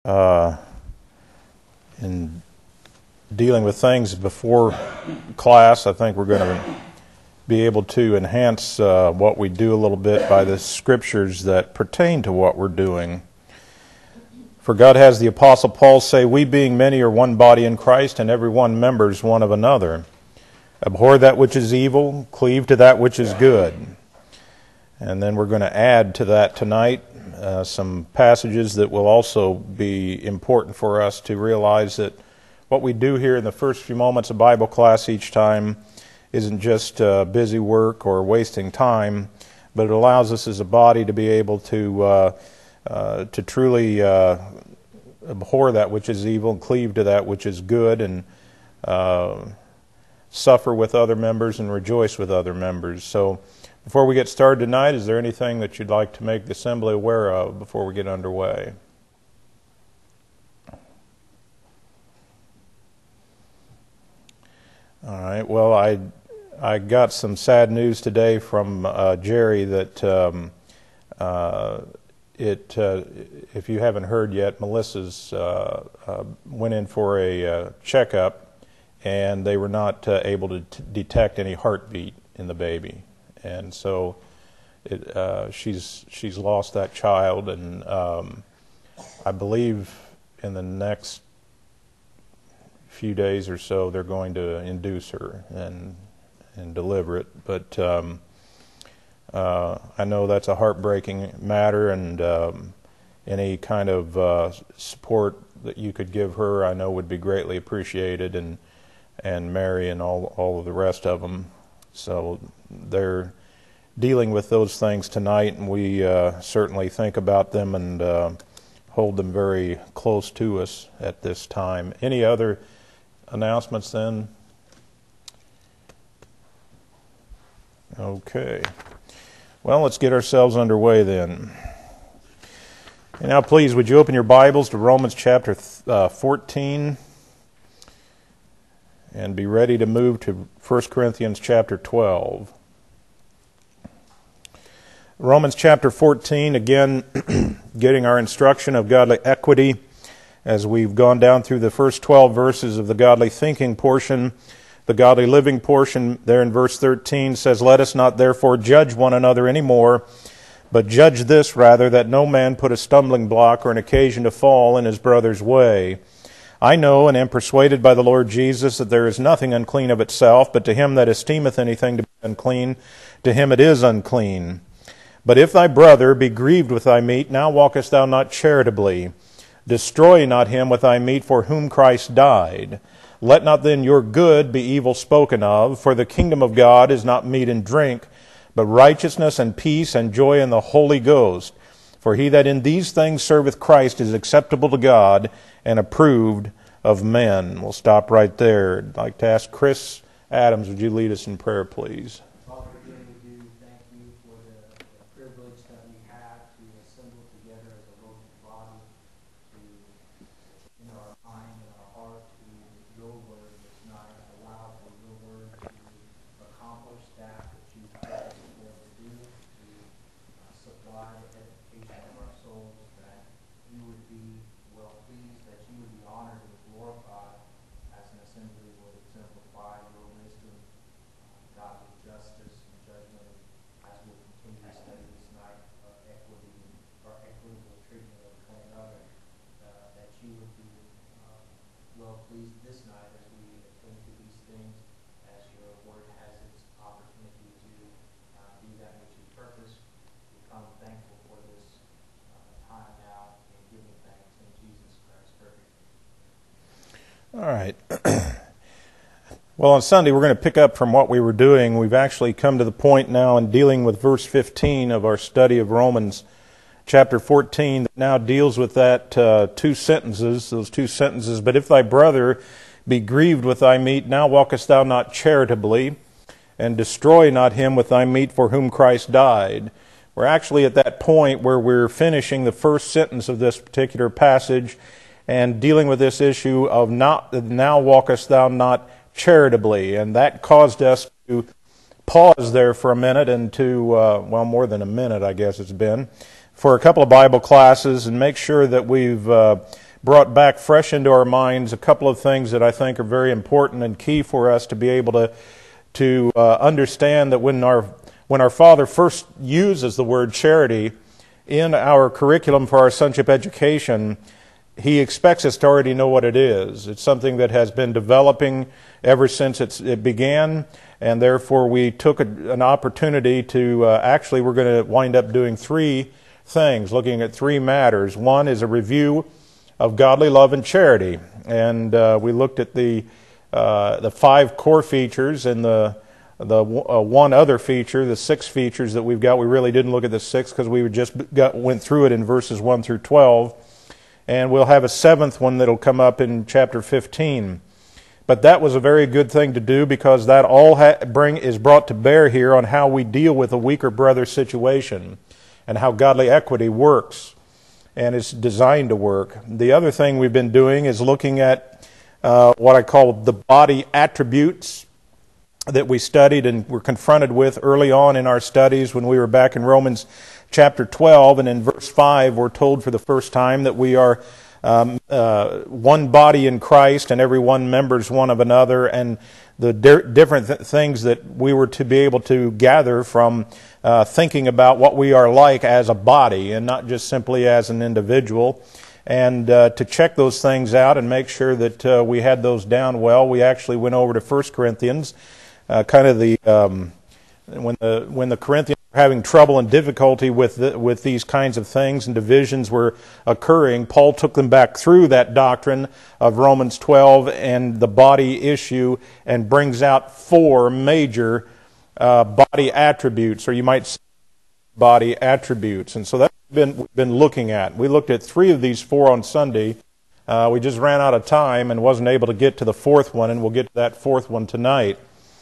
in dealing with things before class. I think we're going to be able to enhance what we do a little bit by the scriptures that pertain to what we're doing. For God has the Apostle Paul say, "We being many are one body in Christ, and every one members one of another. Abhor that which is evil, cleave to that which is good." And then we're going to add to that tonight some passages that will also be important for us to realize that what we do here in the first few moments of Bible class each time isn't just busy work or wasting time, but it allows us as a body to be able to truly abhor that which is evil and cleave to that which is good, and suffer with other members and rejoice with other members. So before we get started tonight, is there anything that you'd like to make the assembly aware of before we get underway? All right. Well, I got some sad news today from Jerry that if you haven't heard yet, Melissa's went in for a checkup, and they were not able to detect any heartbeat in the baby, and so she's lost that child, and I believe in the next few days or so they're going to induce her and deliver it. But I know that's a heartbreaking matter, and any kind of support that you could give her, I know, would be greatly appreciated, and Mary and all of the rest of them. So they're dealing with those things tonight, and we certainly think about them and hold them very close to us at this time. Any other announcements then? Okay. Well, let's get ourselves underway then. And now, please, would you open your Bibles to Romans chapter 14 and be ready to move to 1 Corinthians chapter 12. Romans chapter 14, again, getting our instruction of godly equity as we've gone down through the first 12 verses of the godly thinking portion. The godly living portion there in verse 13 says, "Let us not therefore judge one another any more, but judge this rather, that no man put a stumbling block or an occasion to fall in his brother's way. I know and am persuaded by the Lord Jesus that there is nothing unclean of itself, but to him that esteemeth anything to be unclean, to him it is unclean. But if thy brother be grieved with thy meat, now walkest thou not charitably. Destroy not him with thy meat for whom Christ died. Let not then your good be evil spoken of, for the kingdom of God is not meat and drink, but righteousness and peace and joy in the Holy Ghost. For he that in these things serveth Christ is acceptable to God and approved of men." We'll stop right there. I'd like to ask Chris Adams, would you lead us in prayer, please? All right. Well, on Sunday we're going to pick up from what we were doing. We've actually come to the point now in dealing with verse 15 of our study of Romans chapter 14 that now deals with that those two sentences. "But if thy brother be grieved with thy meat, now walkest thou not charitably, and destroy not him with thy meat for whom Christ died." We're actually at that point where we're finishing the first sentence of this particular passage and dealing with this issue of now walkest thou not charitably. And that caused us to pause there for a minute and to, more than a minute I guess it's been, for a couple of Bible classes and make sure that we've brought back fresh into our minds a couple of things that I think are very important and key for us to be able to understand that when our Father first uses the word charity in our curriculum for our sonship education, He expects us to already know what it is. It's something that has been developing ever since it began, and therefore we took an opportunity to actually we're going to wind up doing three things, looking at three matters. One is a review of godly love and charity, and we looked at the five core features and the one other feature, the six features that we've got. We really didn't look at the six because we went through it in verses 1 through 12. And we'll have a seventh one that'll come up in chapter 15. But that was a very good thing to do because that all is brought to bear here on how we deal with a weaker brother situation and how godly equity works and is designed to work. The other thing we've been doing is looking at what I call the body attributes that we studied and were confronted with early on in our studies when we were back in Romans chapter 12, and in verse 5 we're told for the first time that we are one body in Christ and every one members one of another, and the different things that we were to be able to gather from thinking about what we are like as a body and not just simply as an individual. And to check those things out and make sure that we had those down well, we actually went over to 1 Corinthians, kind of when the Corinthians were having trouble and difficulty with these kinds of things and divisions were occurring, Paul took them back through that doctrine of Romans 12 and the body issue and brings out four major body attributes, or you might say body attributes. And so that's we've been looking at. We looked at three of these four on Sunday. We just ran out of time and wasn't able to get to the fourth one, and we'll get to that fourth one tonight.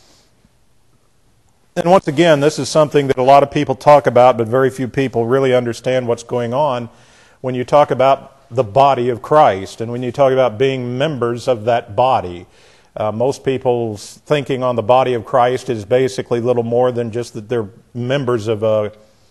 And once again, this is something that a lot of people talk about, but very few people really understand what's going on when you talk about the body of Christ and when you talk about being members of that body. Most people's thinking on the body of Christ is basically little more than just that they're members of a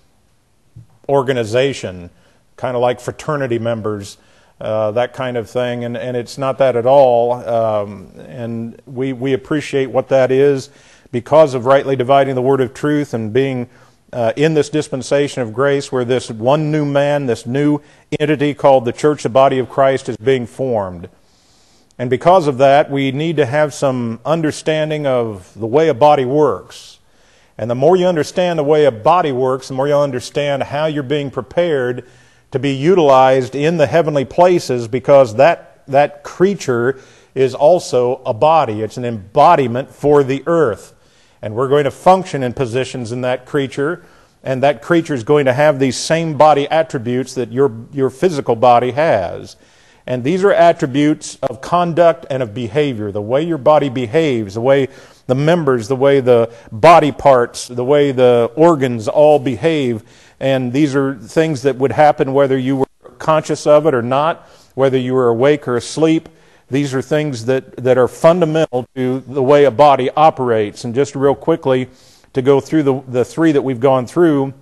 organization, kind of like fraternity members, that kind of thing, and it's not that at all. And we appreciate what that is, because of rightly dividing the word of truth and being in this dispensation of grace where this one new man, this new entity called the church, the body of Christ, is being formed. And because of that, we need to have some understanding of the way a body works. And the more you understand the way a body works, the more you'll understand how you're being prepared to be utilized in the heavenly places, because that creature is also a body. It's an embodiment for the earth. And we're going to function in positions in that creature, and that creature is going to have these same body attributes that your physical body has. And these are attributes of conduct and of behavior, the way your body behaves, the way the members, the way the body parts, the way the organs all behave. And these are things that would happen whether you were conscious of it or not, whether you were awake or asleep. These are things that are fundamental to the way a body operates. And just real quickly, to go through the three that we've gone through,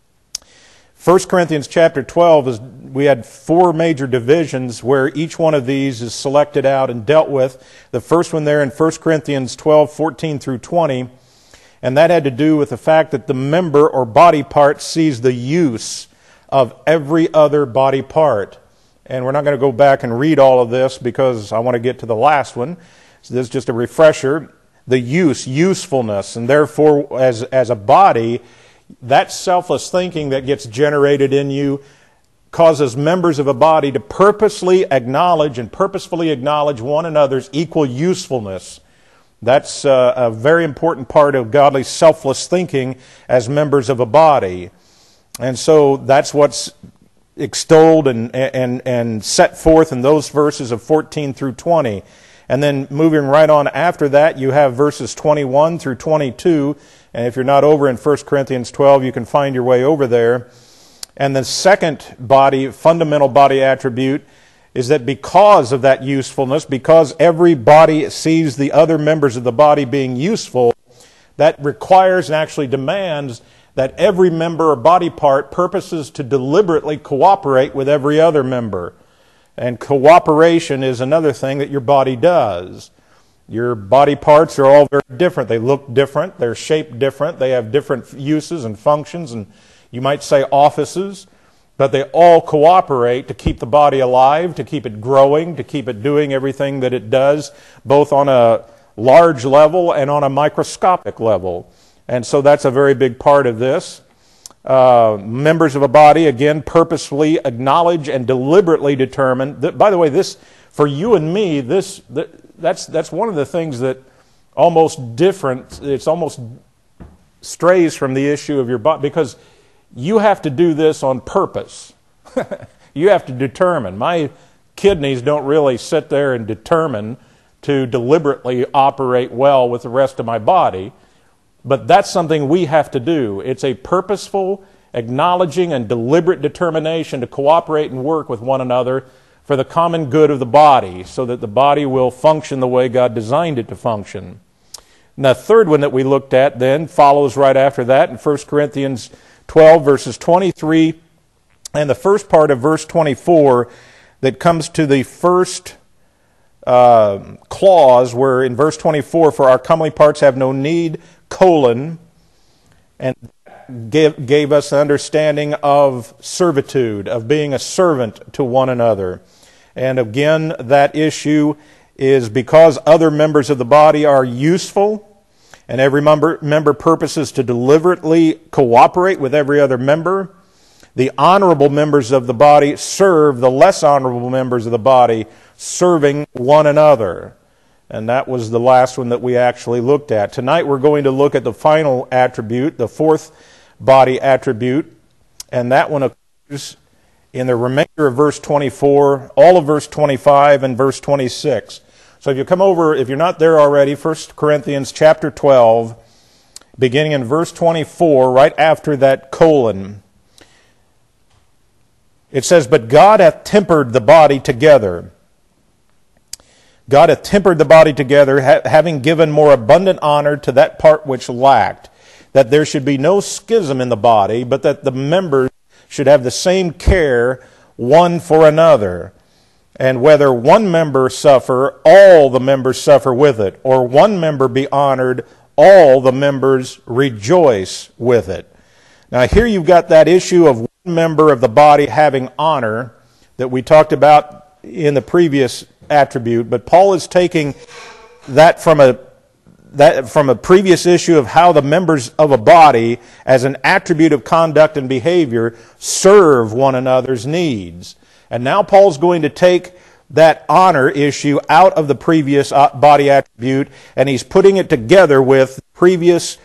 1 Corinthians chapter 12, we had four major divisions where each one of these is selected out and dealt with. The first one there in 1 Corinthians 12, 14 through 20, and that had to do with the fact that the member or body part sees the use of every other body part. And we're not going to go back and read all of this because I want to get to the last one. So this is just a refresher. The usefulness, and therefore as a body, that selfless thinking that gets generated in you causes members of a body to purposefully acknowledge one another's equal usefulness. That's a very important part of godly selfless thinking as members of a body. And so that's what's extolled and set forth in those verses of 14 through 20. And then moving right on after that, you have verses 21 through 22. And if you're not over in 1 Corinthians 12, you can find your way over there. And the second fundamental body attribute is that because of that usefulness, because every body sees the other members of the body being useful, that requires and actually demands that every member or body part purposes to deliberately cooperate with every other member. And cooperation is another thing that your body does. Your body parts are all very different. They look different. They're shaped different. They have different uses and functions, and you might say offices. But they all cooperate to keep the body alive, to keep it growing, to keep it doing everything that it does, both on a large level and on a microscopic level. And so that's a very big part of this. Members of a body, again, purposefully acknowledge and deliberately determine. By the way, this, for you and me, that's one of the things that it's almost strays from the issue of your body, because you have to do this on purpose. You have to determine. My kidneys don't really sit there and determine to deliberately operate well with the rest of my body, but that's something we have to do. It's a purposeful, acknowledging, and deliberate determination to cooperate and work with one another for the common good of the body, so that the body will function the way God designed it to function. And the third one that we looked at then follows right after that in 1 Corinthians 12, verses 23, and the first part of verse 24 that comes to the first clause, where in verse 24, for our comely parts have no need, and gave us the understanding of servitude, of being a servant to one another. And again, that issue is because other members of the body are useful, and every member purposes to deliberately cooperate with every other member. The honorable members of the body serve the less honorable members of the body, serving one another. And that was the last one that we actually looked at. Tonight we're going to look at the final attribute, the fourth body attribute, and that one occurs in the remainder of verse 24, all of verse 25, and verse 26. So if you come over, if you're not there already, 1 Corinthians chapter 12, beginning in verse 24, right after that colon, it says, but God hath tempered the body together. God hath tempered the body together, having given more abundant honor to that part which lacked, that there should be no schism in the body, but that the members should have the same care one for another. And whether one member suffer, all the members suffer with it, or one member be honored, all the members rejoice with it. Now here you've got that issue of one member of the body having honor that we talked about in the previous attribute, but Paul is taking that from a previous issue of how the members of a body, as an attribute of conduct and behavior, serve one another's needs. And now Paul's going to take that honor issue out of the previous body attribute, and he's putting it together with previous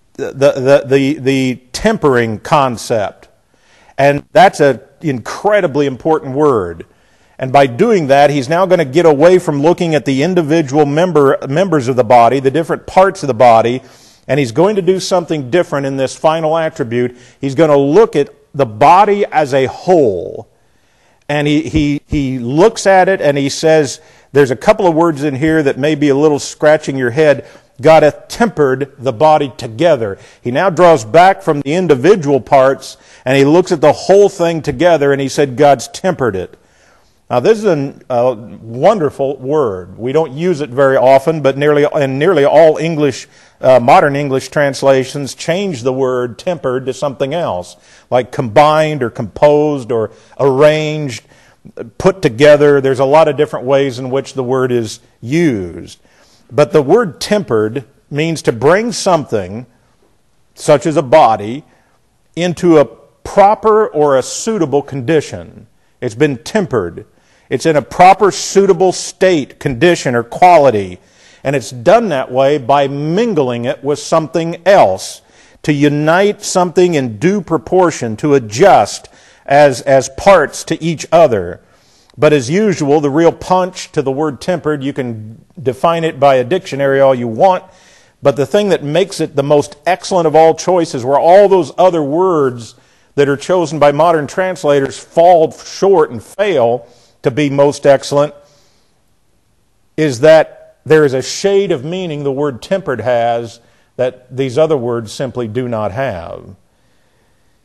the tempering concept. And that's an incredibly important word. And by doing that, he's now going to get away from looking at the individual members of the body, the different parts of the body, and he's going to do something different in this final attribute. He's going to look at the body as a whole. And he looks at it and he says, there's a couple of words in here that may be a little scratching your head. God hath tempered the body together. He now draws back from the individual parts and he looks at the whole thing together, and he said God's tempered it. Now this is a wonderful word. We don't use it very often, but nearly all English, modern English translations change the word tempered to something else, like combined or composed or arranged, put together. There's a lot of different ways in which the word is used. But the word tempered means to bring something, such as a body, into a proper or a suitable condition. It's been tempered. It's in a proper, suitable state, condition, or quality. And it's done that way by mingling it with something else, to unite something in due proportion, to adjust as parts to each other. But as usual, the real punch to the word tempered, you can define it by a dictionary all you want, but the thing that makes it the most excellent of all choices, where all those other words that are chosen by modern translators fall short and fail to be most excellent, is that there is a shade of meaning the word tempered has that these other words simply do not have.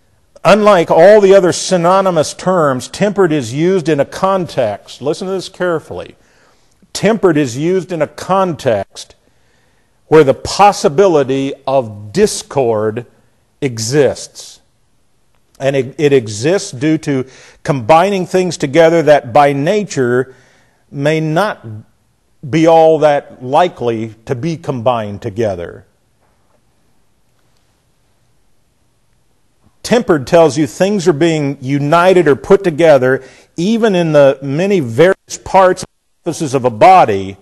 Unlike all the other synonymous terms, tempered is used in a context. Listen to this carefully. Tempered is used in a context where the possibility of discord exists. And it exists due to combining things together that by nature may not be all that likely to be combined together. Tempered tells you things are being united or put together, even in the many various parts and surfaces of a body.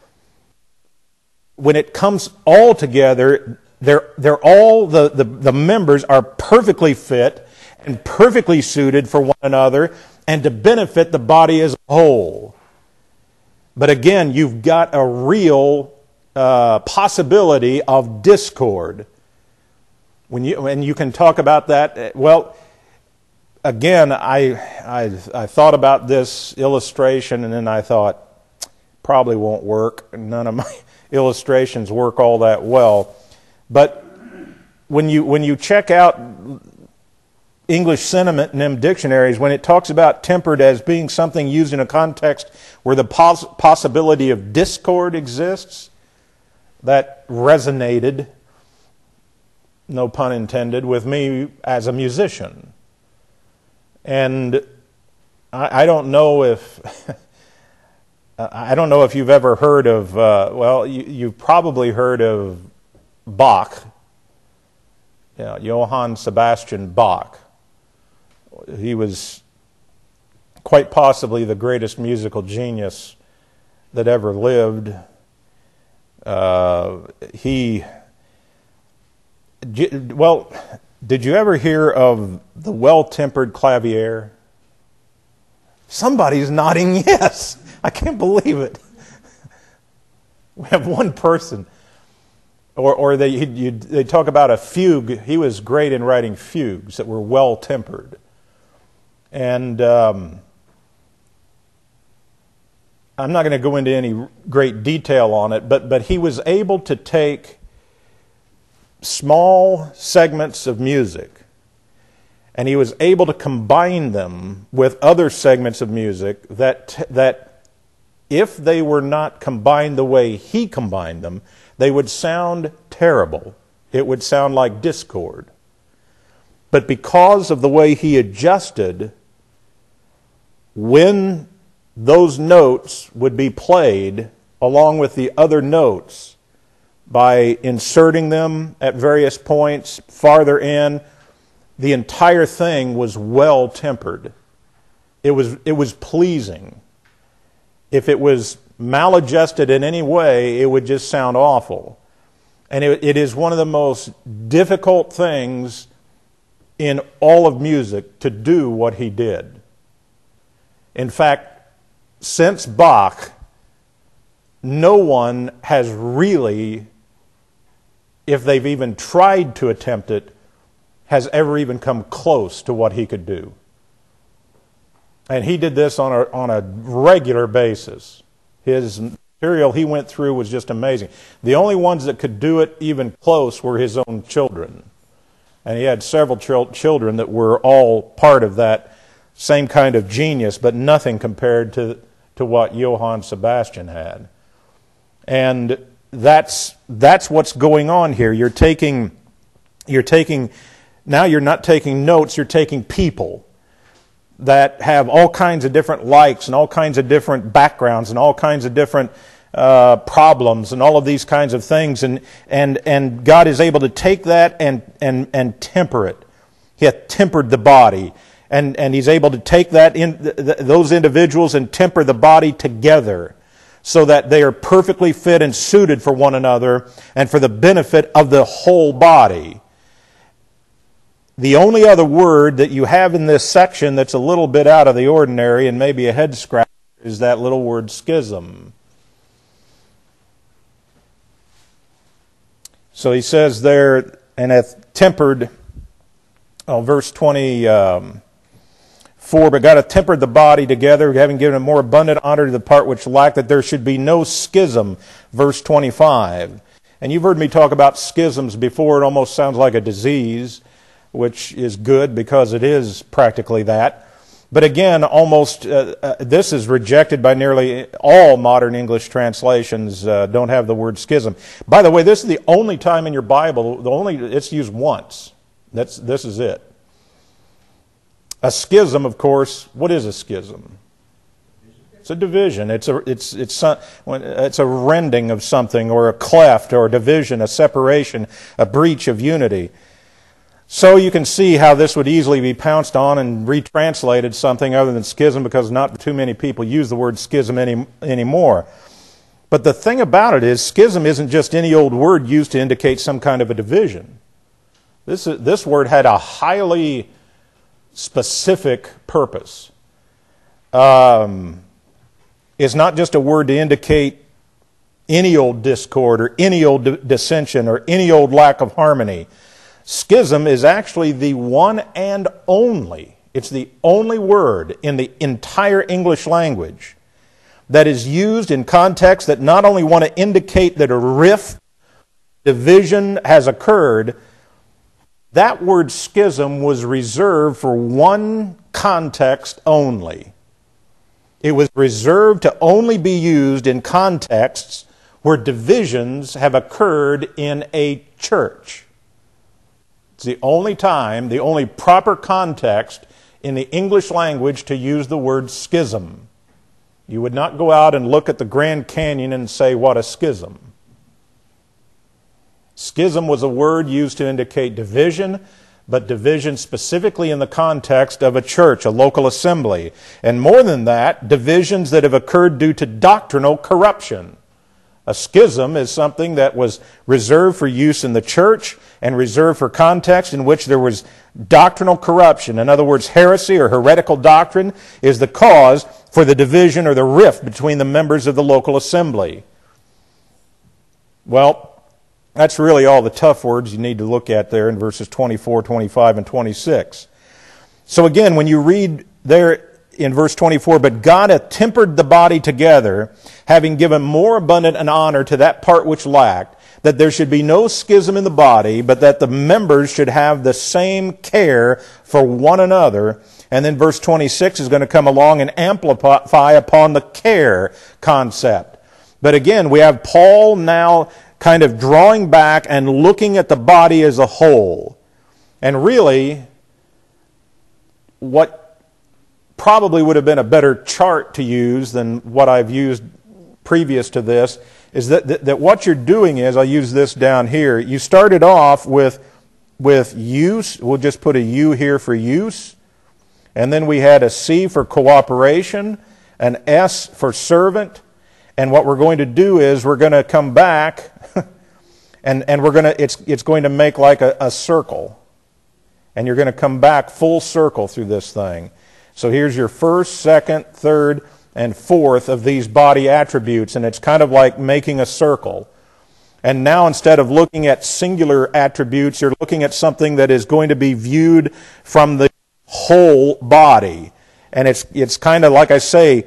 When it comes all together, they're all the members are perfectly fit and perfectly suited for one another and to benefit the body as a whole. But again, you've got a real possibility of discord. When you can talk about that, well, again, I thought about this illustration and then I thought, probably won't work. None of my illustrations work all that well. But when you check out English synonym dictionaries, when it talks about tempered as being something used in a context where the possibility of discord exists, that resonated, no pun intended, with me as a musician. And I don't know if I don't know if you've ever heard of you've probably heard of Bach, Johann Sebastian Bach. He was quite possibly the greatest musical genius that ever lived. Did you ever hear of the well-tempered clavier? Somebody's nodding yes. I can't believe it. We have one person. Or they talk about a fugue. He was great in writing fugues that were well-tempered. And I'm not going to go into any great detail on it, but he was able to take small segments of music, and he was able to combine them with other segments of music that if they were not combined the way he combined them, they would sound terrible. It would sound like discord. But because of the way he adjusted when those notes would be played along with the other notes, by inserting them at various points farther in, the entire thing was well tempered. It was pleasing. If it was maladjusted in any way, it would just sound awful. And it is one of the most difficult things in all of music to do what he did. In fact, since Bach, no one has really, if they've even tried to attempt it, has ever even come close to what he could do. And he did this on a regular basis. His material he went through was just amazing. The only ones that could do it even close were his own children. And he had several children that were all part of that same kind of genius, but nothing compared to what Johann Sebastian had. And that's what's going on here. You're taking now you're not taking notes, you're taking people that have all kinds of different likes and all kinds of different backgrounds and all kinds of different problems and all of these kinds of things, and God is able to take that and temper it. He hath tempered the body, and He's able to take that those individuals and temper the body together, so that they are perfectly fit and suited for one another and for the benefit of the whole body. The only other word that you have in this section that's a little bit out of the ordinary and maybe a head scratcher is that little word schism. So he says there, and hath tempered, verse 24, but God hath tempered the body together, having given a more abundant honor to the part which lacked, that there should be no schism, verse 25. And you've heard me talk about schisms before. It almost sounds like a disease. which is good because it is practically that. But again, almost this is rejected by nearly all modern English translations. Don't have the word schism. By the way, this is the only time in your Bible it's used once. This is it. A schism, of course. What is a schism? It's a division. It's a rending of something, or a cleft, or a division, a separation, a breach of unity. So you can see how this would easily be pounced on and retranslated something other than schism, because not too many people use the word schism anymore. But the thing about it is, schism isn't just any old word used to indicate some kind of a division. This word had a highly specific purpose. It's not just a word to indicate any old discord or any old dissension or any old lack of harmony. Schism is actually the one and only, it's the only word in the entire English language that is used in contexts that not only want to indicate that a rift, division has occurred. That word schism was reserved for one context only. It was reserved to only be used in contexts where divisions have occurred in a church. It's the only time, the only proper context in the English language to use the word schism. You would not go out and look at the Grand Canyon and say, what a schism. Schism was a word used to indicate division, but division specifically in the context of a church, a local assembly. And more than that, divisions that have occurred due to doctrinal corruption. A schism is something that was reserved for use in the church and reserved for context in which there was doctrinal corruption. In other words, heresy or heretical doctrine is the cause for the division or the rift between the members of the local assembly. Well, that's really all the tough words you need to look at there in verses 24, 25, and 26. So again, when you read there in verse 24, but God hath tempered the body together, having given more abundant an honor to that part which lacked, that there should be no schism in the body, but that the members should have the same care for one another. And then verse 26 is going to come along and amplify upon the care concept. But again, we have Paul now kind of drawing back and looking at the body as a whole. And really, what probably would have been a better chart to use than what I've used previous to this is that what you're doing is, I'll use this down here, you started off with use. We'll just put a U here for use. And then we had a C for cooperation, an S for servant. And what we're going to do is we're going to come back and we're going to, it's going to make like a circle. And you're going to come back full circle through this thing. So here's your first, second, third, and fourth of these body attributes, and it's kind of like making a circle. And now instead of looking at singular attributes, you're looking at something that is going to be viewed from the whole body. And it's kind of like I say,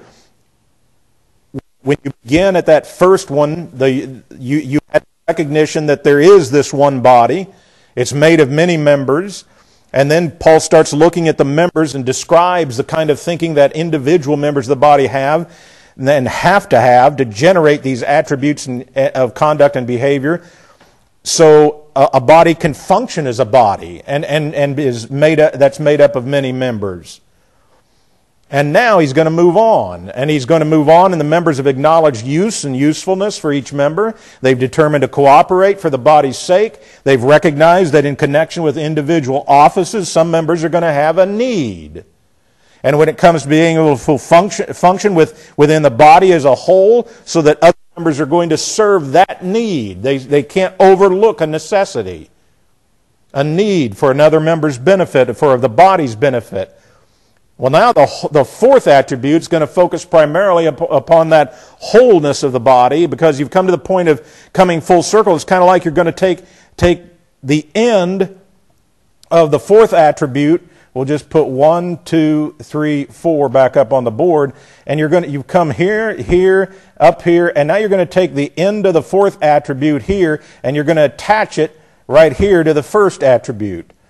when you begin at that first one, you have recognition that there is this one body. It's made of many members. And then Paul starts looking at the members and describes the kind of thinking that individual members of the body have and have to generate these attributes of conduct and behavior. So a body can function as a body and is that's made up of many members. And now he's going to move on. And he's going to move on, and the members have acknowledged use and usefulness for each member. They've determined to cooperate for the body's sake. They've recognized that in connection with individual offices, some members are going to have a need. And when it comes to being able to function within the body as a whole, so that other members are going to serve that need. They can't overlook a necessity, a need for another member's benefit, for the body's benefit. Well, now the fourth attribute is going to focus primarily upon that wholeness of the body, because you've come to the point of coming full circle. It's kind of like you're going to take the end of the fourth attribute. We'll just put 1, 2, 3, 4 back up on the board, and you've come here, up here, and now you're going to take the end of the fourth attribute here, and you're going to attach it right here to the first attribute.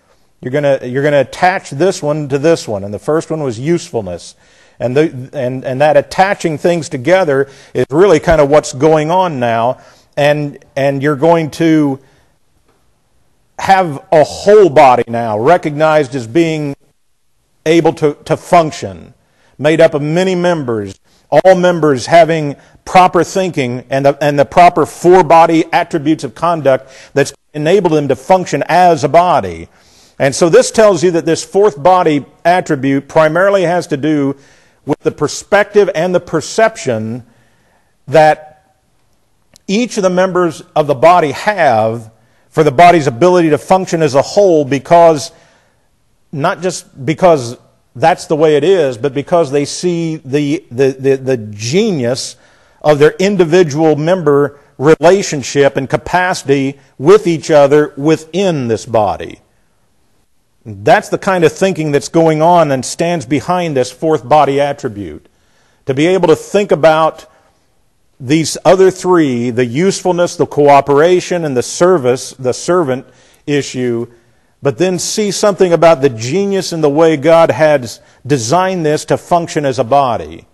You're going to attach this one to this one, and the first one was usefulness. And that attaching things together is really kind of what's going on now. And you're going to have a whole body now recognized as being able to function, made up of many members, all members having proper thinking and the proper four-body attributes of conduct that's enabled them to function as a body. And so this tells you that this fourth body attribute primarily has to do with the perspective and the perception that each of the members of the body have for the body's ability to function as a whole, because not just because that's the way it is, but because they see the genius of their individual member relationship and capacity with each other within this body. That's the kind of thinking that's going on and stands behind this fourth body attribute. To be able to think about these other three, the usefulness, the cooperation, and the service, the servant issue, but then see something about the genius in the way God has designed this to function as a body.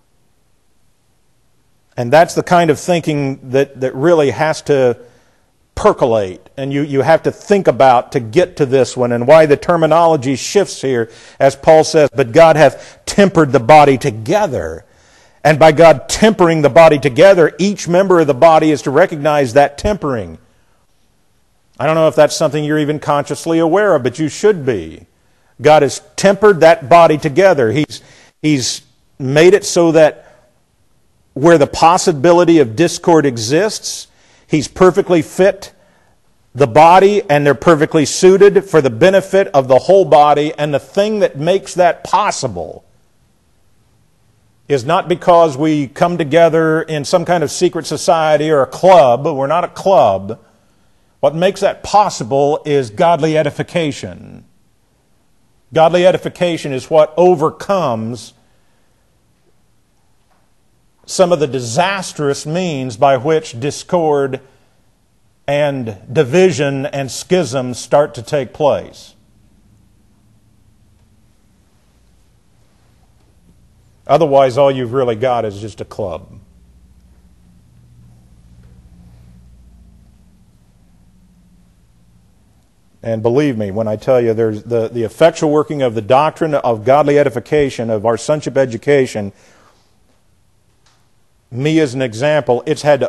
And that's the kind of thinking that really has to percolate, and you have to think about to get to this one, and why the terminology shifts here, as Paul says, but God hath tempered the body together. And by God tempering the body together, each member of the body is to recognize that tempering. I don't know if that's something you're even consciously aware of, but you should be. God has tempered that body together. He's made it so that where the possibility of discord exists, He's perfectly fit the body, and they're perfectly suited for the benefit of the whole body. And the thing that makes that possible is not because we come together in some kind of secret society or a club. We're not a club. What makes that possible is godly edification. Godly edification is what overcomes some of the disastrous means by which discord and division and schism start to take place. Otherwise, all you've really got is just a club. And believe me when I tell you, there's the effectual working of the doctrine of godly edification, of our sonship education. Me as an example, it has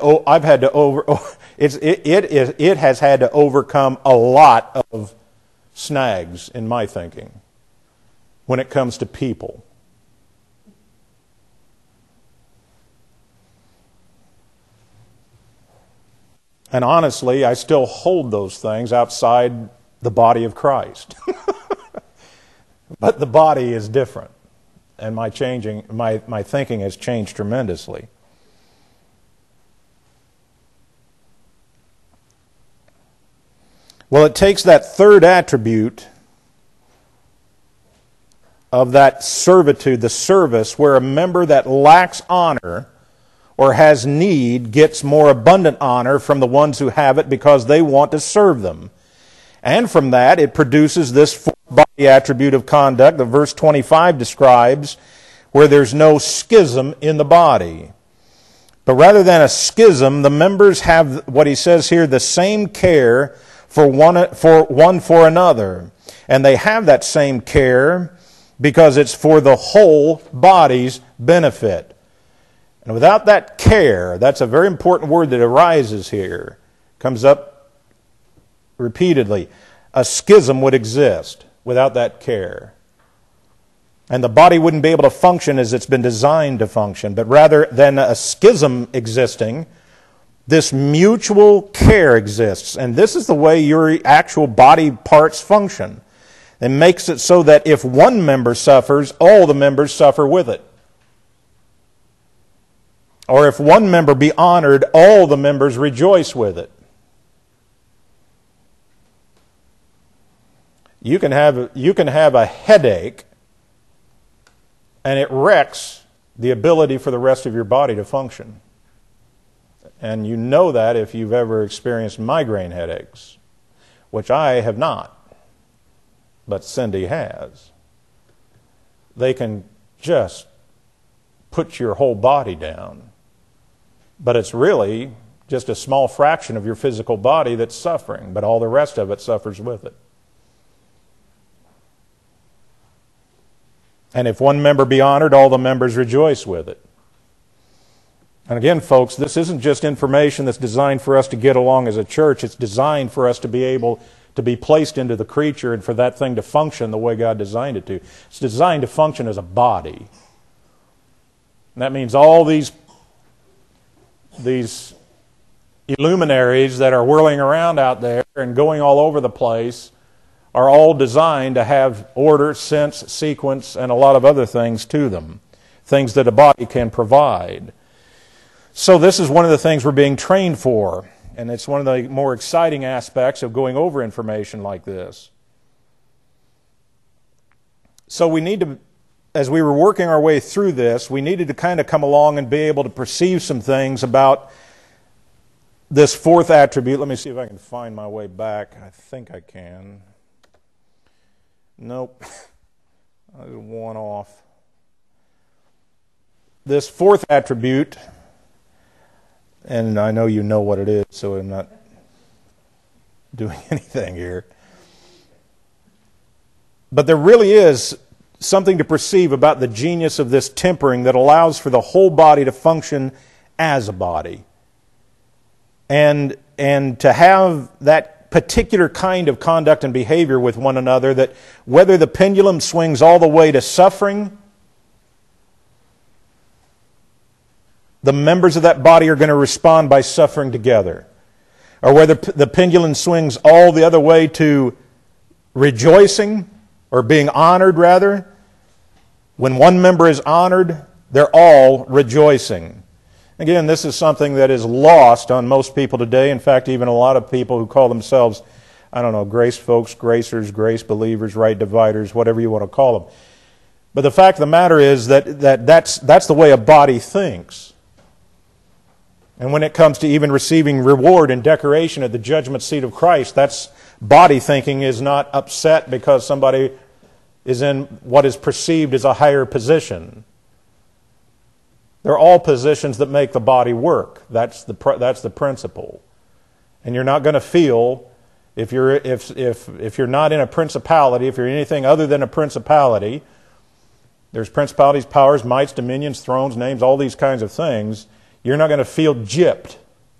had to overcome a lot of snags in my thinking when it comes to people. And honestly, I still hold those things outside the body of Christ. But the body is different. And my thinking has changed tremendously. Well, it takes that third attribute of that servitude, the service, where a member that lacks honor or has need gets more abundant honor from the ones who have it because they want to serve them. And from that, it produces this fourth body attribute of conduct that verse 25 describes, where there's no schism in the body. But rather than a schism, the members have, what he says here, the same care for one for another. And they have that same care because it's for the whole body's benefit. And without that care, that's a very important word that arises here, comes up repeatedly. A schism would exist without that care. And the body wouldn't be able to function as it's been designed to function. But rather than a schism existing, this mutual care exists. And this is the way your actual body parts function. It makes it so that if one member suffers, all the members suffer with it. Or if one member be honored, all the members rejoice with it. You can have a headache, and it wrecks the ability for the rest of your body to function. And you know that if you've ever experienced migraine headaches, which I have not. but Cindy has. They can just put your whole body down. But it's really just a small fraction of your physical body that's suffering, but all the rest of it suffers with it. And if one member be honored, all the members rejoice with it. And again, folks, this isn't just information that's designed for us to get along as a church. It's designed for us to be able to be placed into the creature and for that thing to function the way God designed it to. It's designed to function as a body. And that means all these illuminaries that are whirling around out there and going all over the place are all designed to have order, sense, sequence, and a lot of other things to them. Things that a body can provide. So this is one of the things we're being trained for. And it's one of the more exciting aspects of going over information like this. So we need to, as we were working our way through this, we needed to kind of come along and be able to perceive some things about this fourth attribute. Let me see if I can find my way back. I think I can. Nope. I did one off. This fourth attribute, and I know you know what it is, so I'm not doing anything here. But there really is something to perceive about the genius of this tempering that allows for the whole body to function as a body. And to have that particular kind of conduct and behavior with one another, that whether the pendulum swings all the way to suffering, the members of that body are going to respond by suffering together. Or whether the pendulum swings all the other way to rejoicing, or being honored rather, when one member is honored, they're all rejoicing. Again, this is something that is lost on most people today. In fact, even a lot of people who call themselves, I don't know, grace folks, gracers, grace believers, right dividers, whatever you want to call them. But the fact of the matter is that's the way a body thinks. And when it comes to even receiving reward and decoration at the judgment seat of Christ, that's body thinking is not upset because somebody is in what is perceived as a higher position. They're all positions that make the body work. That's the principle. And you're not going to feel, if you're not in a principality, if you're anything other than a principality, there's principalities, powers, mights, dominions, thrones, names, all these kinds of things, you're not going to feel gypped.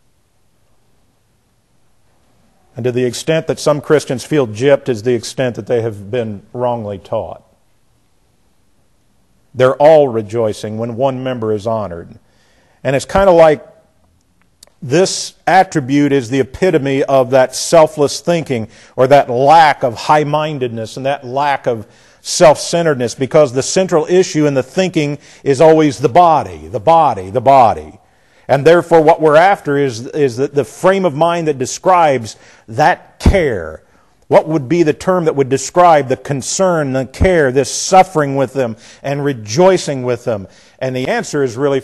And to the extent that some Christians feel gypped is the extent that they have been wrongly taught. They're all rejoicing when one member is honored. And it's kind of like this attribute is the epitome of that selfless thinking, or that lack of high-mindedness and that lack of self-centeredness, because the central issue in the thinking is always the body, the body, the body. And therefore what we're after is the frame of mind that describes that care. What would be the term that would describe the concern, the care, this suffering with them and rejoicing with them? And the answer is really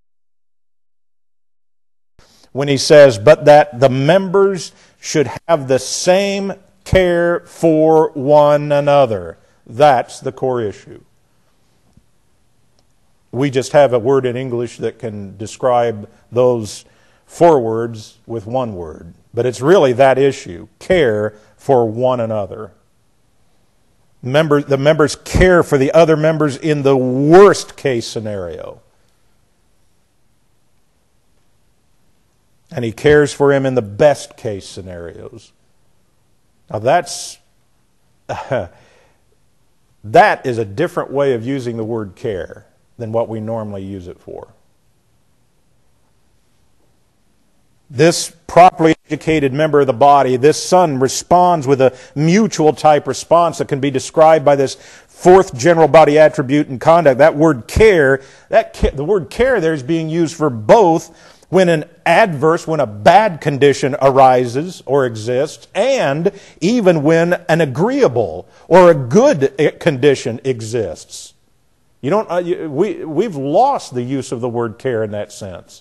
when he says, but that the members should have the same care for one another. That's the core issue. We just have a word in English that can describe those four words with one word. But it's really that issue, care for one another. The members care for the other members in the worst case scenario. And he cares for him in the best case scenarios. Now that is a different way of using the word care than what we normally use it for. This properly educated member of the body, this son, responds with a mutual type response that can be described by this fourth general body attribute and conduct. That word care, the word care there is being used for both when an adverse, when a bad condition arises or exists, and even when an agreeable or a good condition exists. We've lost the use of the word care in that sense.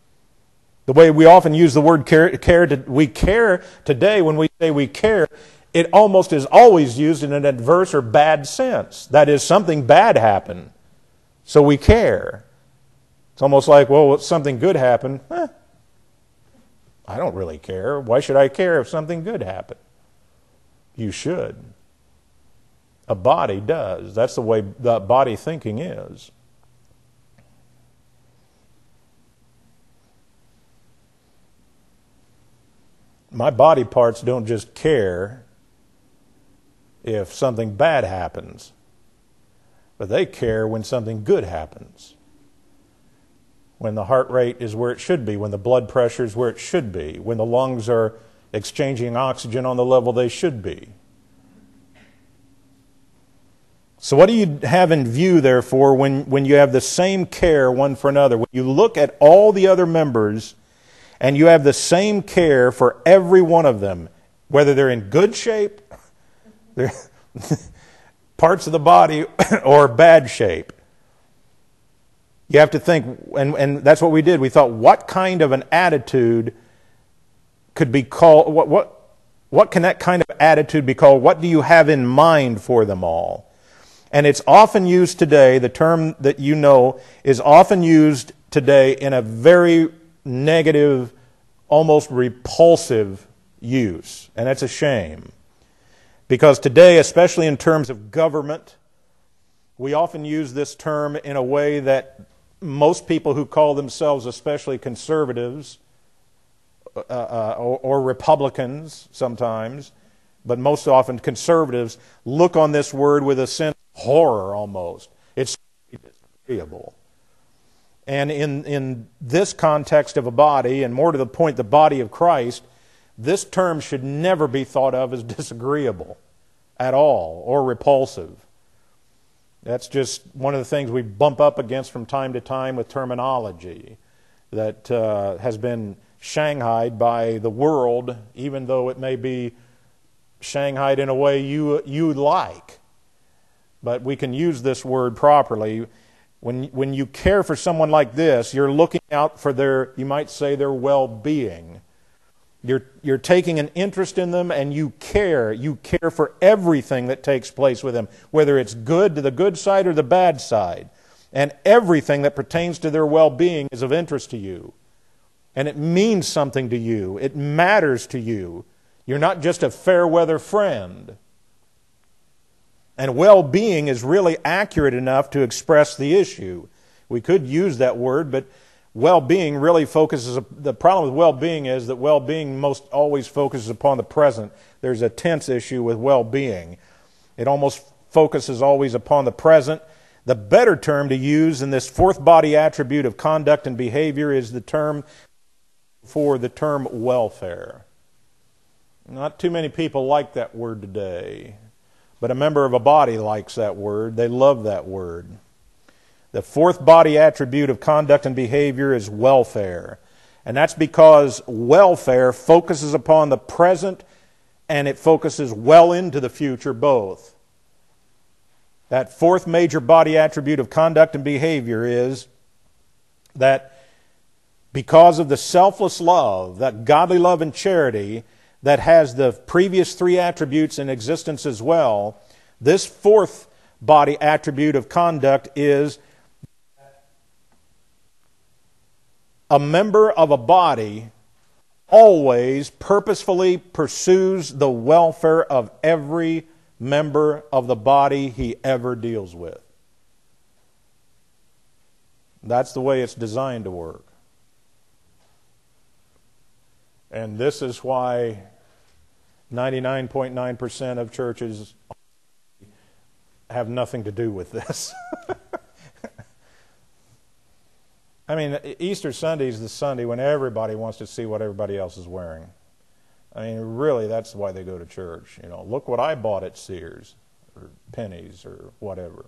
The way we often use the word care we care today, when we say we care, it almost is always used in an adverse or bad sense. That is, something bad happened, so we care. It's almost like, well, something good happened. I don't really care. Why should I care if something good happened? You should. A body does. That's the way the body thinking is. My body parts don't just care if something bad happens, but they care when something good happens. When the heart rate is where it should be, when the blood pressure is where it should be, when the lungs are exchanging oxygen on the level they should be. So what do you have in view, therefore, when you have the same care one for another? When you look at all the other members and you have the same care for every one of them, whether they're in good shape, they're parts of the body, or bad shape. You have to think, and that's what we did. We thought, what kind of an attitude could be called, what can that kind of attitude be called? What do you have in mind for them all? And it's often used today, the term that you know is often used today in a very negative, almost repulsive use. And that's a shame. Because today, especially in terms of government, we often use this term in a way that most people who call themselves especially conservatives or Republicans sometimes, but most often conservatives, look on this word with a sense of horror almost. It's disagreeable. And in this context of a body, and more to the point, the body of Christ, this term should never be thought of as disagreeable at all or repulsive. That's just one of the things we bump up against from time to time with terminology that has been shanghaied by the world, even though it may be shanghaied in a way you like. But we can use this word properly. When you care for someone like this, you're looking out for their, you might say, their well-being. You're taking an interest in them, and you care. You care for everything that takes place with them, whether it's good to the good side or the bad side. And everything that pertains to their well-being is of interest to you. And it means something to you. It matters to you. You're not just a fair-weather friend. And well-being is really accurate enough to express the issue. We could use that word, but well-being really focuses, the problem with well-being is that well-being most always focuses upon the present. There's a tense issue with well-being. It almost focuses always upon the present. The better term to use in this fourth body attribute of conduct and behavior is the term for the term welfare. Not too many people like that word today, but a member of a body likes that word. They love that word. The fourth body attribute of conduct and behavior is welfare. And that's because welfare focuses upon the present and it focuses well into the future both. That fourth major body attribute of conduct and behavior is that because of the selfless love, that godly love and charity that has the previous three attributes in existence as well, this fourth body attribute of conduct is a member of a body always purposefully pursues the welfare of every member of the body he ever deals with. That's the way it's designed to work. And this is why 99.9% of churches have nothing to do with this. I mean, Easter Sunday is the Sunday when everybody wants to see what everybody else is wearing. I mean, really, that's why they go to church. You know, look what I bought at Sears or Penny's or whatever.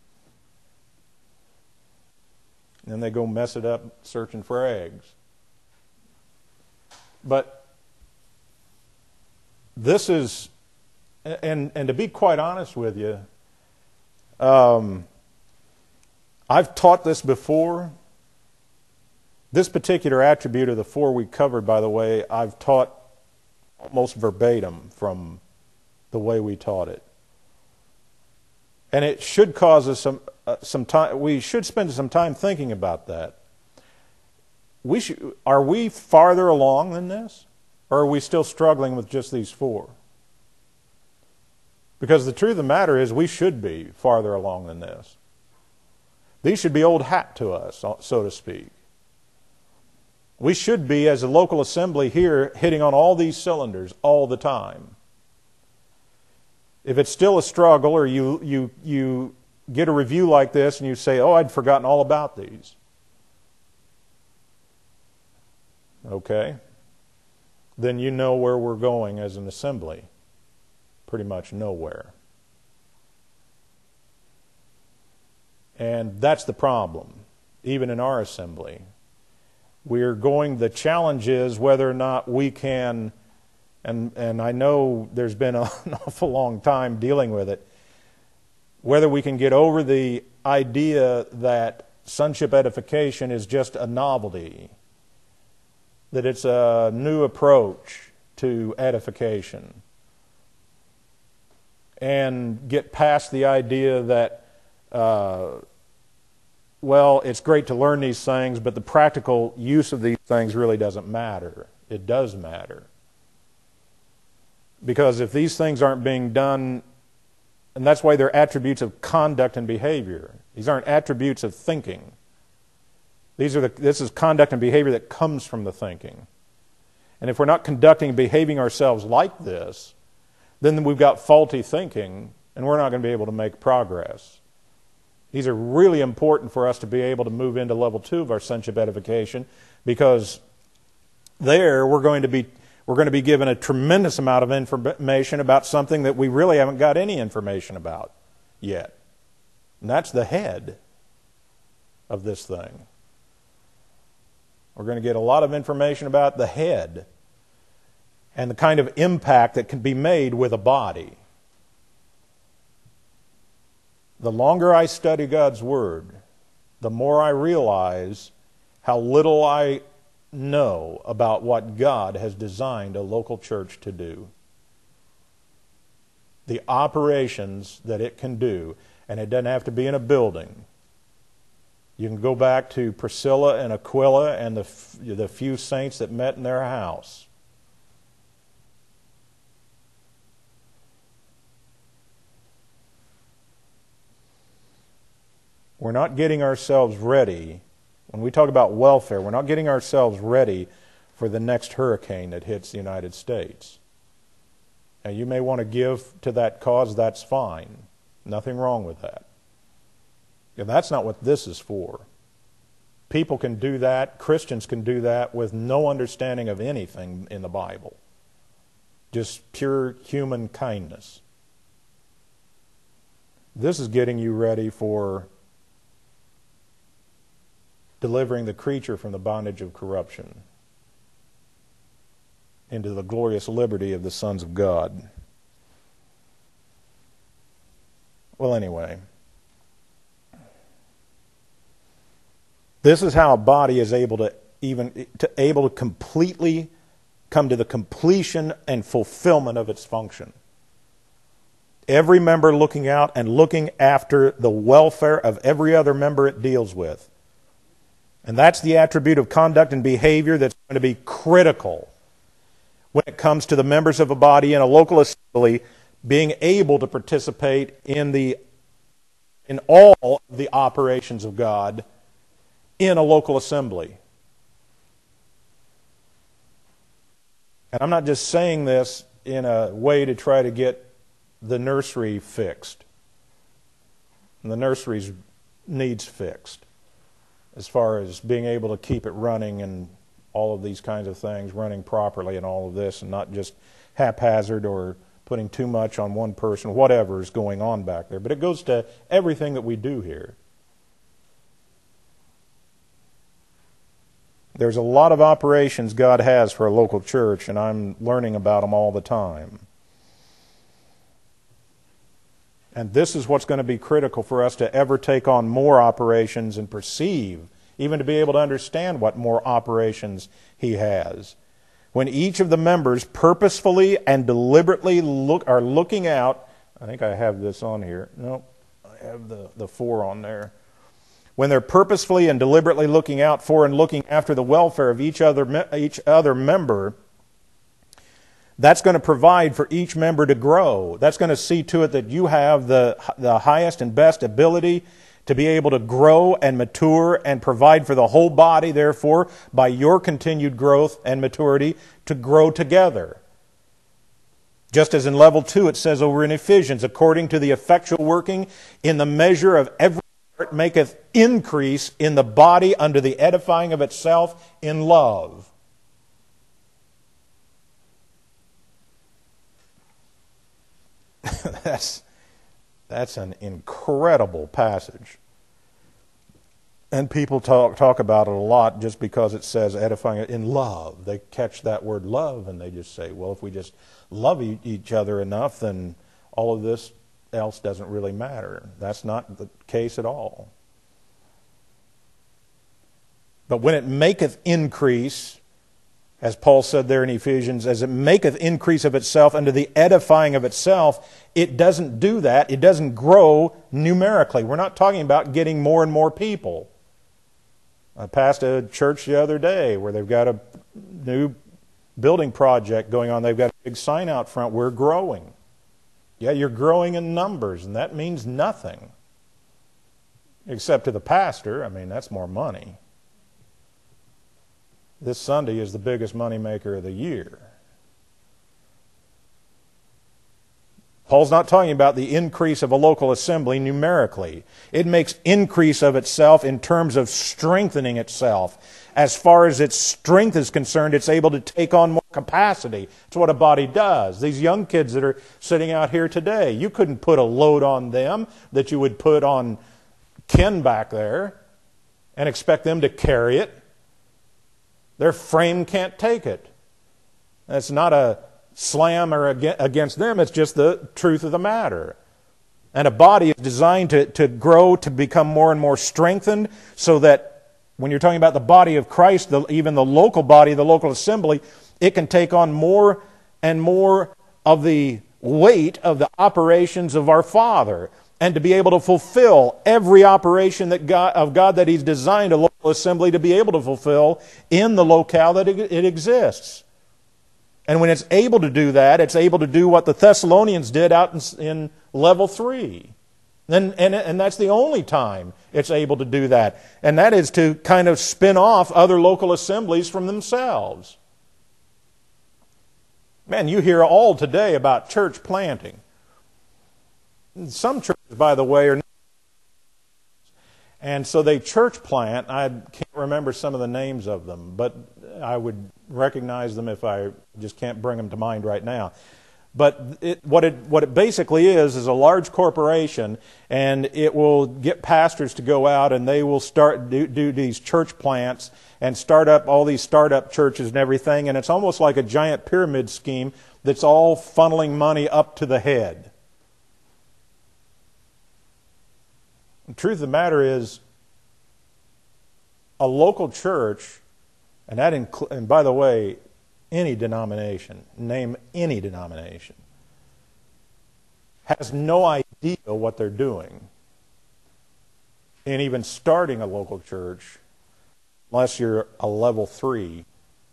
And then they go mess it up searching for eggs. But this is, and to be quite honest with you, I've taught this before. This particular attribute of the four we covered, by the way, I've taught almost verbatim from the way we taught it. And it should cause us some time. We should spend some time thinking about that. Are we farther along than this? Or are we still struggling with just these four? Because the truth of the matter is we should be farther along than this. These should be old hat to us, so to speak. We should be, as a local assembly here, hitting on all these cylinders all the time. If it's still a struggle, or you get a review like this and you say, oh, I'd forgotten all about these. Okay. Then you know where we're going as an assembly. Pretty much nowhere. And that's the problem, even in our assembly. The challenge is whether or not we can, and I know there's been an awful long time dealing with it, whether we can get over the idea that sonship edification is just a novelty, that it's a new approach to edification, and get past the idea that, well, it's great to learn these things, but the practical use of these things really doesn't matter. It does matter. Because if these things aren't being done, and that's why they're attributes of conduct and behavior. These aren't attributes of thinking. This is conduct and behavior that comes from the thinking. And if we're not conducting and behaving ourselves like this, then we've got faulty thinking, and we're not going to be able to make progress. These are really important for us to be able to move into level 2 of our sonship edification, because there we're going to be given a tremendous amount of information about something that we really haven't got any information about yet. And that's the head of this thing. We're going to get a lot of information about the head and the kind of impact that can be made with a body. The longer I study God's Word, the more I realize how little I know about what God has designed a local church to do. The operations that it can do, and it doesn't have to be in a building. You can go back to Priscilla and Aquila and the few saints that met in their house. We're not getting ourselves ready. When we talk about welfare, we're not getting ourselves ready for the next hurricane that hits the United States. And you may want to give to that cause, that's fine. Nothing wrong with that. And that's not what this is for. People can do that, Christians can do that with no understanding of anything in the Bible. Just pure human kindness. This is getting you ready for delivering the creature from the bondage of corruption into the glorious liberty of the sons of God. Well, anyway, this is how a body is able to completely come to the completion and fulfillment of its function. Every member looking out and looking after the welfare of every other member it deals with. And that's the attribute of conduct and behavior that's going to be critical when it comes to the members of a body in a local assembly being able to participate in all of the operations of God in a local assembly. And I'm not just saying this in a way to try to get the nursery fixed. And the nursery's needs fixed, as far as being able to keep it running and all of these kinds of things, running properly and all of this, and not just haphazard or putting too much on one person, whatever is going on back there. But it goes to everything that we do here. There's a lot of operations God has for a local church, and I'm learning about them all the time. And this is what's going to be critical for us to ever take on more operations and perceive, even to be able to understand what more operations He has. when each of the members purposefully and deliberately are looking out. I think I have this on here. No, I have the 4 on there. When they're purposefully and deliberately looking out for and looking after the welfare of each other member, that's going to provide for each member to grow. That's going to see to it that you have the highest and best ability to be able to grow and mature and provide for the whole body, therefore, by your continued growth and maturity, to grow together. Just as in level 2 it says over in Ephesians, according to the effectual working in the measure of every part maketh increase in the body unto the edifying of itself in love. That's an incredible passage. And people talk about it a lot just because it says edifying it in love. They catch that word love and they just say, well, if we just love each other enough, then all of this else doesn't really matter. That's not the case at all. But when it maketh increase, as Paul said there in Ephesians, as it maketh increase of itself unto the edifying of itself, it doesn't do that. It doesn't grow numerically. We're not talking about getting more and more people. I passed a church the other day where they've got a new building project going on. They've got a big sign out front, we're growing. Yeah, you're growing in numbers, and that means nothing. Except to the pastor. I mean, that's more money. This Sunday is the biggest moneymaker of the year. Paul's not talking about the increase of a local assembly numerically. It makes increase of itself in terms of strengthening itself. As far as its strength is concerned, it's able to take on more capacity. It's what a body does. These young kids that are sitting out here today, you couldn't put a load on them that you would put on Ken back there and expect them to carry it. Their frame can't take it. That's not a slam or against them. It's just the truth of the matter. And a body is designed to grow, to become more and more strengthened, so that when you're talking about the body of Christ, even the local body, the local assembly, it can take on more and more of the weight of the operations of our Father, and to be able to fulfill every operation of God that He's designed a local assembly to be able to fulfill in the locale that it exists. And when it's able to do that, it's able to do what the Thessalonians did out in level 3. And that's the only time it's able to do that. And that is to kind of spin off other local assemblies from themselves. Man, you hear all today about church planting. Some churches, by the way, are not. And so they church plant. I can't remember some of the names of them, but I would recognize them if I just can't bring them to mind right now. But what it basically is a large corporation, and it will get pastors to go out and they will start do these church plants and start up all these startup churches and everything, and it's almost like a giant pyramid scheme that's all funneling money up to the head. The truth of the matter is, a local church, and by the way, any denomination, name any denomination, has no idea what they're doing in even starting a local church unless you're a level 3.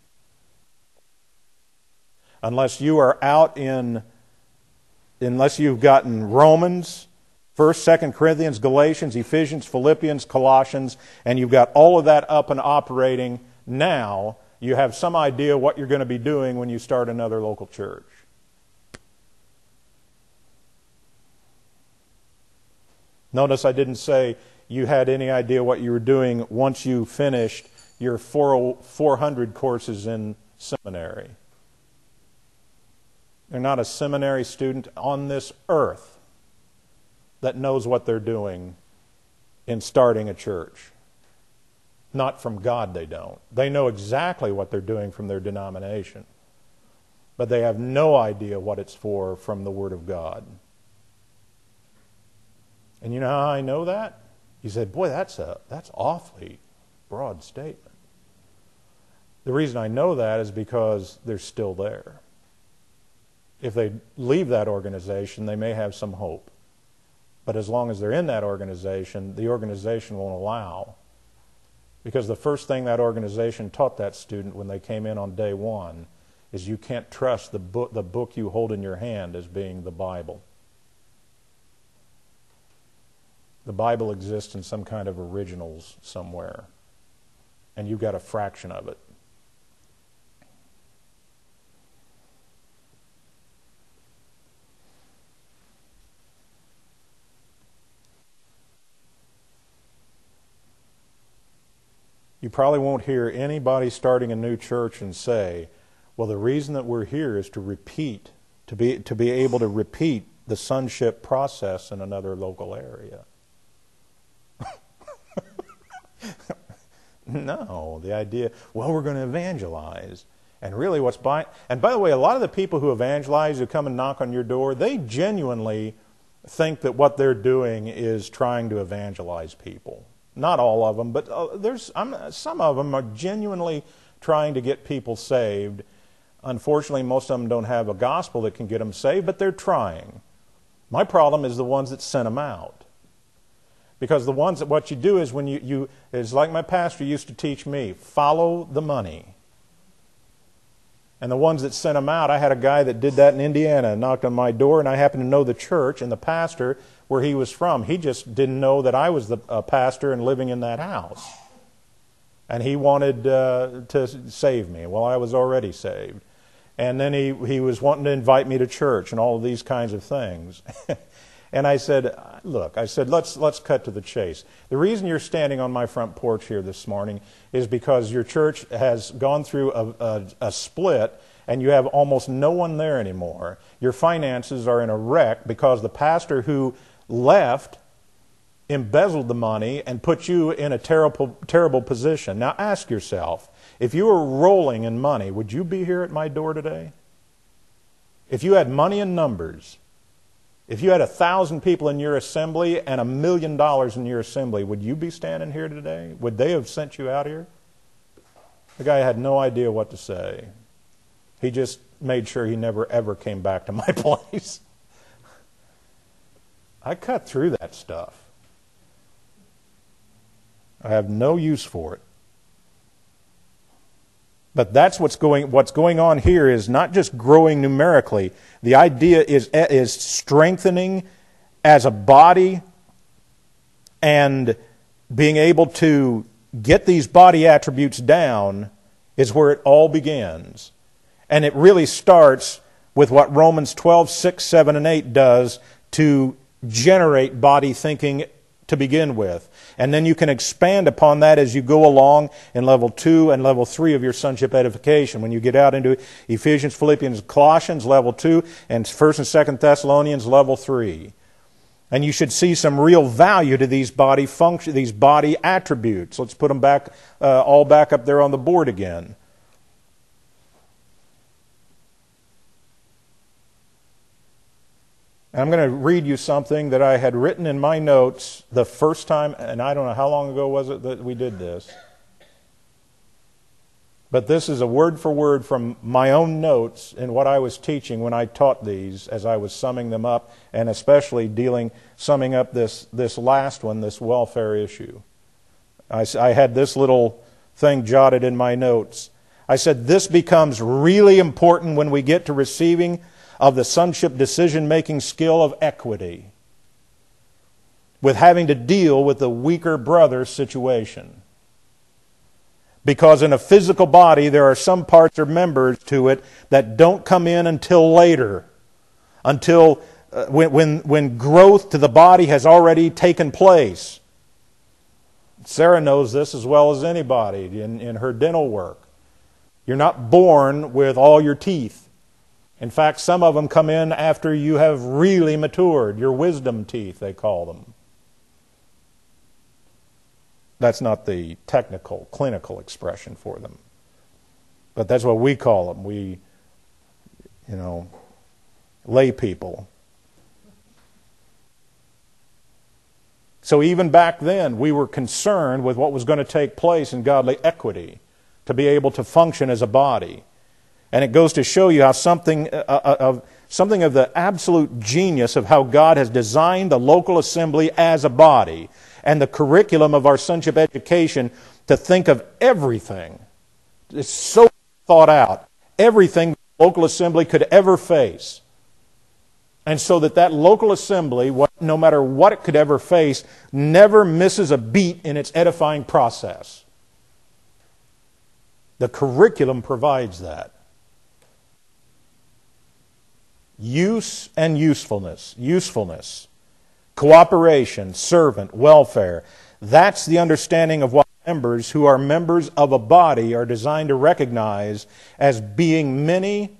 Unless you are out unless you've gotten Romans, 1st, 2nd Corinthians, Galatians, Ephesians, Philippians, Colossians, and you've got all of that up and operating now, you have some idea what you're going to be doing when you start another local church. Notice I didn't say you had any idea what you were doing once you finished your 400 courses in seminary. There's not a seminary student on this earth that knows what they're doing in starting a church. Not from God, they don't. They know exactly what they're doing from their denomination, but they have no idea what it's for from the Word of God. And you know how I know that? You said, boy, that's awfully broad statement. The reason I know that is because they're still there. If they leave that organization, they may have some hope. But as long as they're in that organization, the organization won't allow. Because the first thing that organization taught that student when they came in on day one is you can't trust the book you hold in your hand as being the Bible. The Bible exists in some kind of originals somewhere, and you've got a fraction of it. You probably won't hear anybody starting a new church and say, well, the reason that we're here is to repeat, to be able to repeat the sonship process in another local area. No, the idea, well, we're going to evangelize. And really and by the way, a lot of the people who evangelize, who come and knock on your door, they genuinely think that what they're doing is trying to evangelize people. Not all of them, but some of them are genuinely trying to get people saved. Unfortunately, most of them don't have a gospel that can get them saved, but they're trying. My problem is the ones that sent them out. Because the ones that what you do is when it's like my pastor used to teach me, follow the money. And the ones that sent them out, I had a guy that did that in Indiana, knocked on my door, and I happened to know the church and the pastor where he was from. He just didn't know that I was the pastor and living in that house. And he wanted to save me. Well, I was already saved. And then he was wanting to invite me to church and all of these kinds of things. And I said, look, let's cut to the chase. The reason you're standing on my front porch here this morning is because your church has gone through a split and you have almost no one there anymore. Your finances are in a wreck because the pastor who left embezzled the money and put you in a terrible position. Now ask yourself, if you were rolling in money, would you be here at my door today? If you had money in numbers, if you had 1,000 people in your assembly and $1 million in your assembly, would you be standing here today? Would they have sent you out here? The guy had no idea what to say. He just made sure he never ever came back to my place. I cut through that stuff. I have no use for it. But that's what's going on here is not just growing numerically. The idea is strengthening as a body and being able to get these body attributes down is where it all begins. And it really starts with what Romans 12, 6, 7, and 8 does to generate body thinking to begin with. And then you can expand upon that as you go along in level 2 and level 3 of your sonship edification. When you get out into Ephesians, Philippians, Colossians, level 2, and 1st and 2nd Thessalonians, level 3. And you should see some real value to these body function, these body attributes. Let's put them back, all back up there on the board again. I'm going to read you something that I had written in my notes the first time, and I don't know how long ago was it that we did this. But this is a word for word from my own notes in what I was teaching when I taught these as I was summing them up, and especially summing up this last one, this welfare issue. I had this little thing jotted in my notes. I said, this becomes really important when we get to receiving of the sonship decision-making skill of equity, with having to deal with the weaker brother situation. Because in a physical body, there are some parts or members to it that don't come in until later, until when growth to the body has already taken place. Sarah knows this as well as anybody in her dental work. You're not born with all your teeth. In fact, some of them come in after you have really matured, your wisdom teeth, they call them. That's not the technical, clinical expression for them. But that's what we call them. We, lay people. So even back then, we were concerned with what was going to take place in godly equity to be able to function as a body. And it goes to show you how something of the absolute genius of how God has designed the local assembly as a body and the curriculum of our sonship education to think of everything. It's so thought out. Everything the local assembly could ever face. And so that local assembly, no matter what it could ever face, never misses a beat in its edifying process. The curriculum provides that. Use and usefulness, cooperation, servant, welfare. That's the understanding of what members who are members of a body are designed to recognize as being many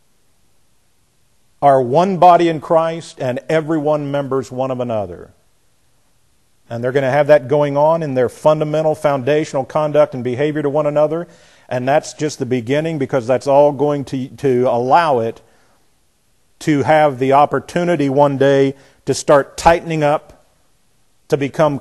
are one body in Christ and everyone members one of another. And they're going to have that going on in their fundamental, foundational conduct and behavior to one another. And that's just the beginning, because that's all going to allow it to have the opportunity one day to start tightening up, to become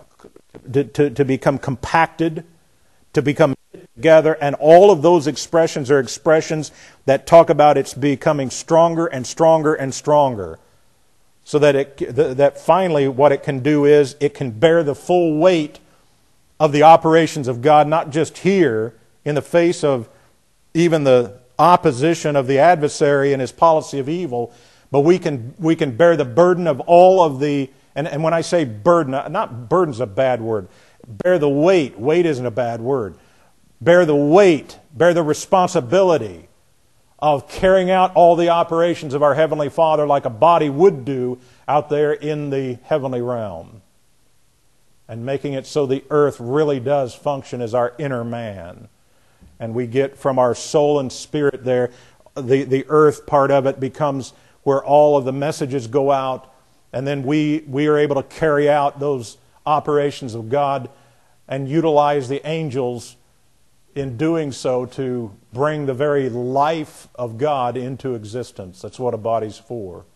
compacted, to become together. And all of those expressions are expressions that talk about it's becoming stronger and stronger and stronger. So that finally what it can do is it can bear the full weight of the operations of God, not just here in the face of even the opposition of the adversary and his policy of evil, but we can bear the burden of all of the, and when I say burden, not burden's a bad word, bear the weight. Weight isn't a bad word. Bear the weight, bear the responsibility of carrying out all the operations of our Heavenly Father like a body would do out there in the heavenly realm. And making it so the earth really does function as our inner man. And we get from our soul and spirit there, the earth part of it becomes where all of the messages go out. And then we are able to carry out those operations of God and utilize the angels in doing so to bring the very life of God into existence. That's what a body's for.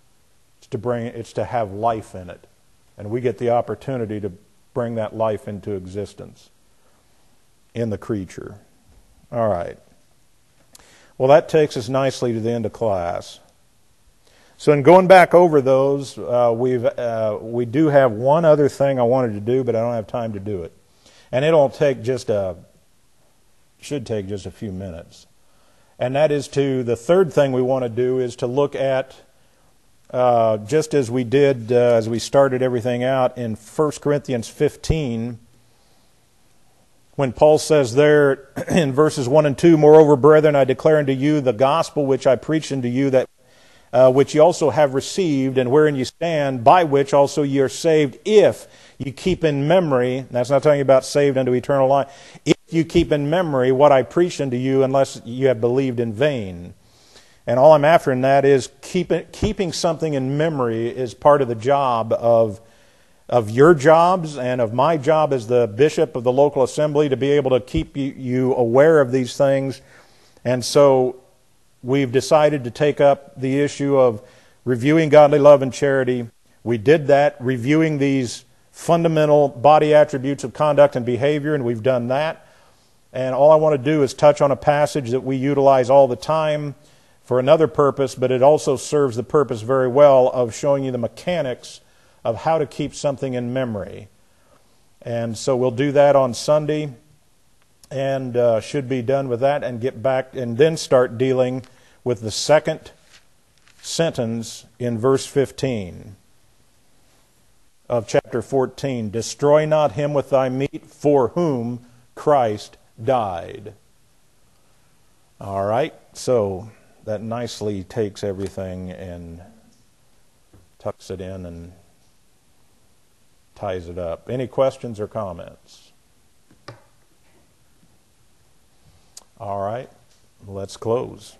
It's to have life in it. And we get the opportunity to bring that life into existence in the creature. All right. Well, that takes us nicely to the end of class. So in going back over those, we do have one other thing I wanted to do, but I don't have time to do it. And it'll take should take just a few minutes. And that is the third thing we want to do is to look at, just as we did as we started everything out in 1 Corinthians 15, when Paul says there in verses 1 and 2, "Moreover, brethren, I declare unto you the gospel which I preached unto you, that which ye also have received, and wherein ye stand, by which also ye are saved, if you keep in memory," that's not talking about saved unto eternal life, "if you keep in memory what I preached unto you, unless you have believed in vain." And all I'm after in that is keeping something in memory is part of the job of your jobs and of my job as the bishop of the local assembly, to be able to keep you aware of these things. And so we've decided to take up the issue of reviewing godly love and charity. We did that, reviewing these fundamental body attributes of conduct and behavior, and we've done that. And all I want to do is touch on a passage that we utilize all the time for another purpose, but it also serves the purpose very well of showing you the mechanics of how to keep something in memory. And so we'll do that on Sunday, and should be done with that, and get back and then start dealing with the second sentence in verse 15 of chapter 14. "Destroy not him with thy meat, for whom Christ died." All right, so that nicely takes everything and tucks it in and ties it up. Any questions or comments? All right, let's close.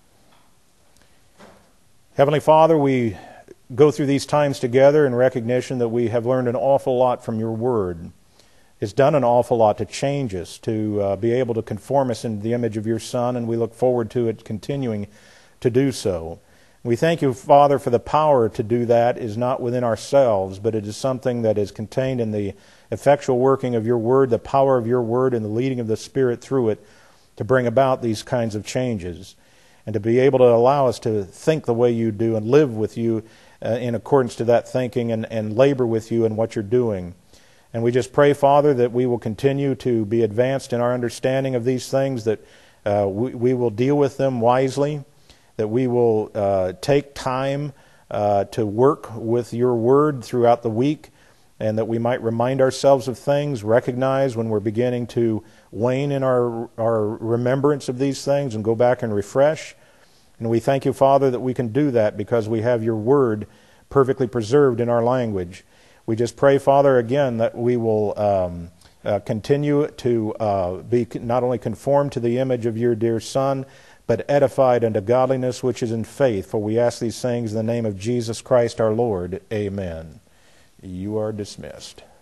Heavenly Father, we go through these times together in recognition that we have learned an awful lot from your word. It's done an awful lot to change us, to be able to conform us into the image of your Son, and we look forward to it continuing to do so. We thank you, Father, for the power to do that is not within ourselves, but it is something that is contained in the effectual working of your word, the power of your word, and the leading of the Spirit through it. to bring about these kinds of changes, and to be able to allow us to think the way you do and live with you in accordance to that thinking, and labor with you in what you're doing. And we just pray, Father, that we will continue to be advanced in our understanding of these things, that we will deal with them wisely, that we will take time to work with your word throughout the week, and that we might remind ourselves of things, recognize when we're beginning to wane in our remembrance of these things, and go back and refresh. And we thank you, Father, that we can do that because we have your word perfectly preserved in our language. We just pray, Father, again, that we will continue to be not only conformed to the image of your dear Son, but edified unto godliness which is in faith. For we ask these things in the name of Jesus Christ our Lord. Amen. You are dismissed.